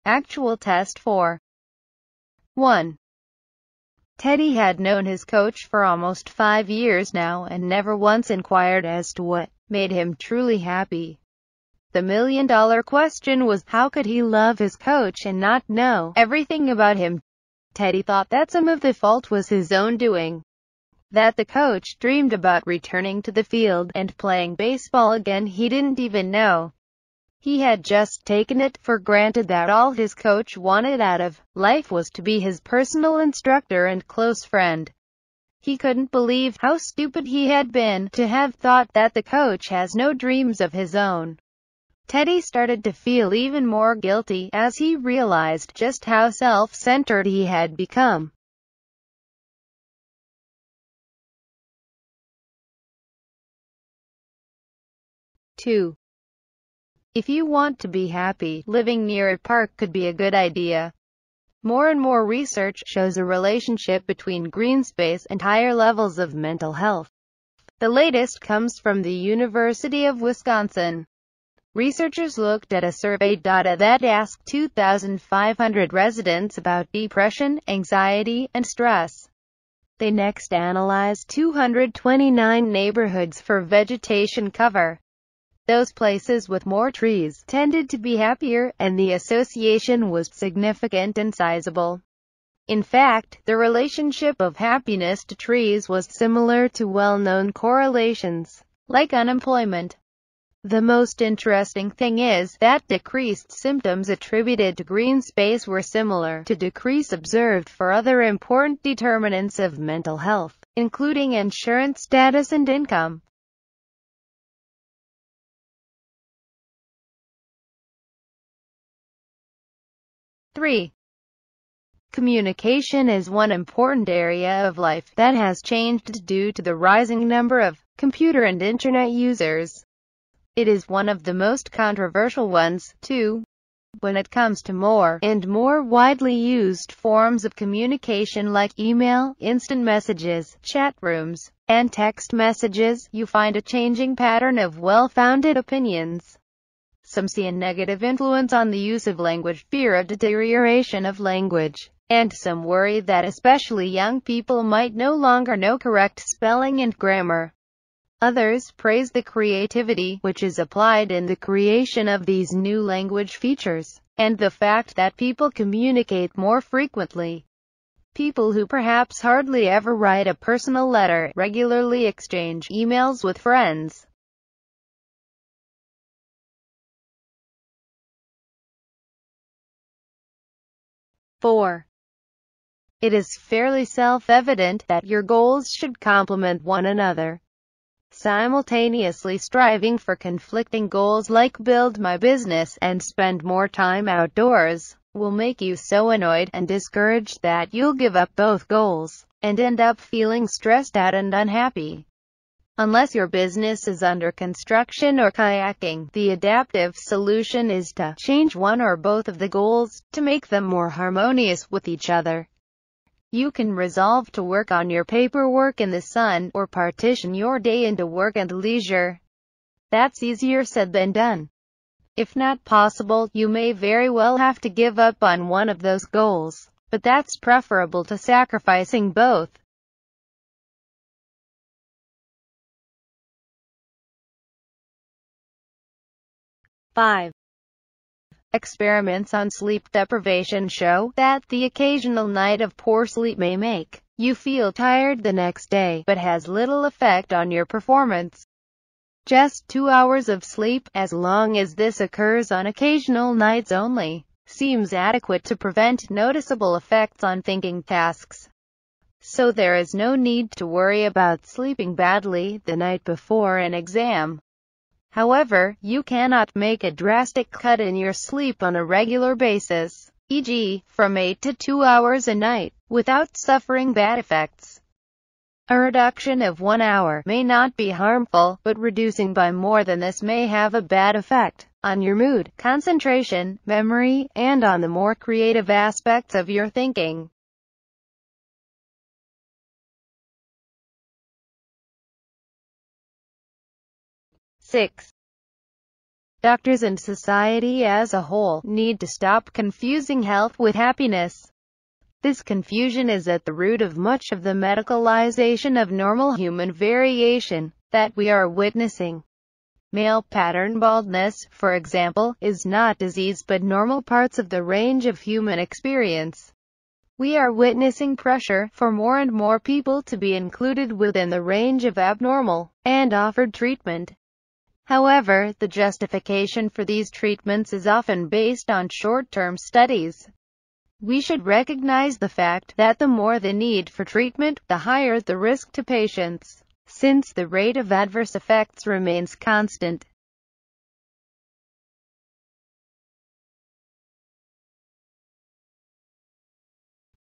Actual test 4. 1. Teddy had known his coach for almost 5 years now and never once inquired as to what made him truly happy. The million-dollar question was, how could he love his coach and not know everything about him? Teddy thought that some of the fault was his own doing, that the coach dreamed about returning to the field and playing baseball again. He didn't even know. He had just taken it for granted that all his coach wanted out of life was to be his personal instructor and close friend. He couldn't believe how stupid he had been to have thought that the coach has no dreams of his own. Teddy started to feel even more guilty as he realized just how self-centered he had become. 2. If you want to be happy, living near a park could be a good idea. More and more research shows a relationship between green space and higher levels of mental health. The latest comes from the University of Wisconsin. Researchers looked at a survey data that asked 2,500 residents about depression, anxiety, and stress. They next analyzed 229 neighborhoods for vegetation cover. Those places with more trees tended to be happier, and the association was significant and sizable. In fact, the relationship of happiness to trees was similar to well-known correlations, like unemployment. The most interesting thing is that decreased symptoms attributed to green space were similar to decrease observed for other important determinants of mental health, including insurance status and income. 3. Communication is one important area of life that has changed due to the rising number of computer and internet users. It is one of the most controversial ones, too, when it comes to more and more widely used forms of communication like email, instant messages, chat rooms, and text messages. You find a changing pattern of well-founded opinions. Some see a negative influence on the use of language, fear of deterioration of language, and some worry that especially young people might no longer know correct spelling and grammar. Others praise the creativity which is applied in the creation of these new language features, and the fact that people communicate more frequently. People who perhaps hardly ever write a personal letter regularly exchange emails with friends. 4. It is fairly self-evident that your goals should complement one another. Simultaneously striving for conflicting goals like build my business and spend more time outdoors will make you so annoyed and discouraged that you'll give up both goals and end up feeling stressed out and unhappy. Unless your business is under construction or kayaking, the adaptive solution is to change one or both of the goals to make them more harmonious with each other. You can resolve to work on your paperwork in the sun, or partition your day into work and leisure. That's easier said than done. If not possible, you may very well have to give up on one of those goals, but that's preferable to sacrificing both. 5. Experiments on sleep deprivation show that the occasional night of poor sleep may make you feel tired the next day, but has little effect on your performance. Just 2 hours of sleep, as long as this occurs on occasional nights only, seems adequate to prevent noticeable effects on thinking tasks. So there is no need to worry about sleeping badly the night before an exam. However, you cannot make a drastic cut in your sleep on a regular basis, e.g., from 8 to 2 hours a night, without suffering bad effects. A reduction of 1 hour may not be harmful, but reducing by more than this may have a bad effect on your mood, concentration, memory, and on the more creative aspects of your thinking. 6. Doctors and society as a whole need to stop confusing health with happiness. This confusion is at the root of much of the medicalization of normal human variation that we are witnessing. Male pattern baldness, for example, is not disease but normal parts of the range of human experience. We are witnessing pressure for more and more people to be included within the range of abnormal, and offered treatment. However, the justification for these treatments is often based on short-term studies. We should recognize the fact that the more the need for treatment, the higher the risk to patients. Since the rate of adverse effects remains constant,